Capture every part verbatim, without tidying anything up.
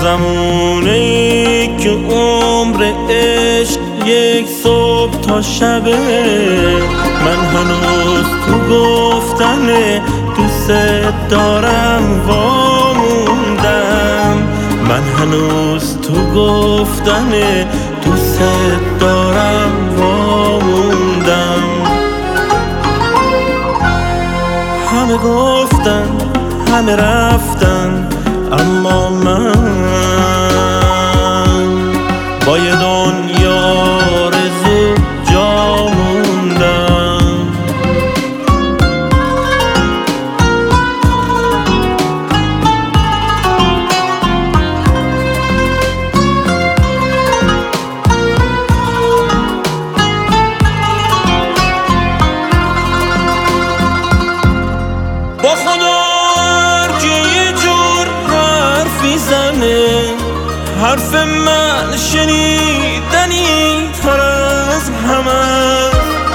زمونه‌ای که عمر عشق یک صبح تا شبه، من هنوز تو گفتن دوست دارم واموندم. من هنوز تو گفتن دوست دارم واموندم. همه گفتن همه رفتن، اما من با یه دنیا آرزو جا موندم. با خدا که یه جور حرفی زنه، حرف من شنیدنی تر از همه.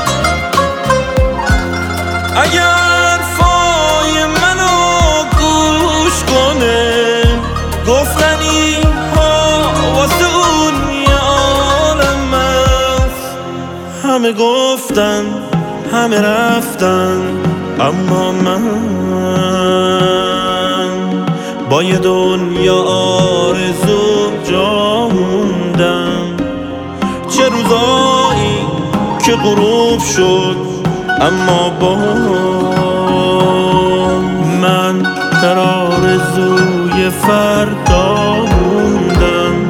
اگر فای منو گوش کنه، گفتنی ها واسه اون یه عالم است. همه گفتن همه رفتن، اما من با یه دنیا آرزو جا موندم. چه روزایی که غروب شد، اما با من در آرزوی فردا موندم.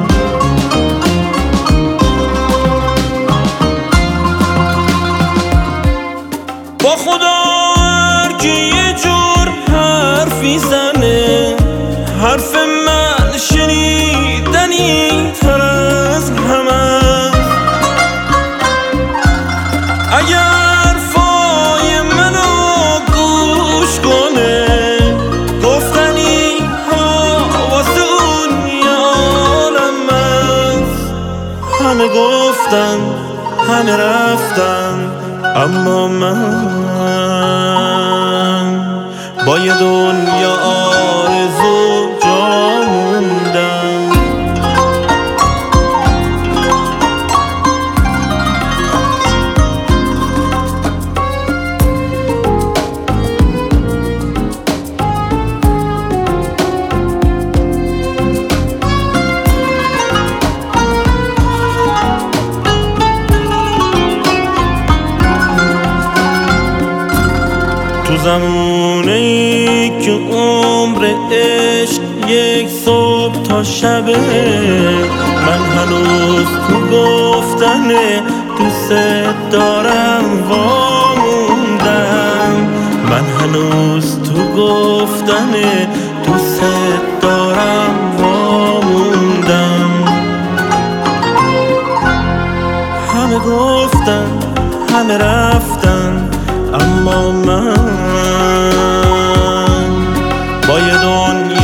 با خدا که یه جور حرفی زنه، حرف من شنیدنی تر از همه. اگر فای منو گوش کنه، گفتنی ها واسه اون یه عالم است. همه گفتن همه رفتن، اما من با یه دنیا آرزو جا موندم. تو زمونه‌ای که عمر عشق یک صبح تا شبه، من هنوز تو گفتن دوست دارم واموندم. من هنوز تو گفتن دوست دارم واموندم. همه گفتن همه رفتن، اما من با یه دنیا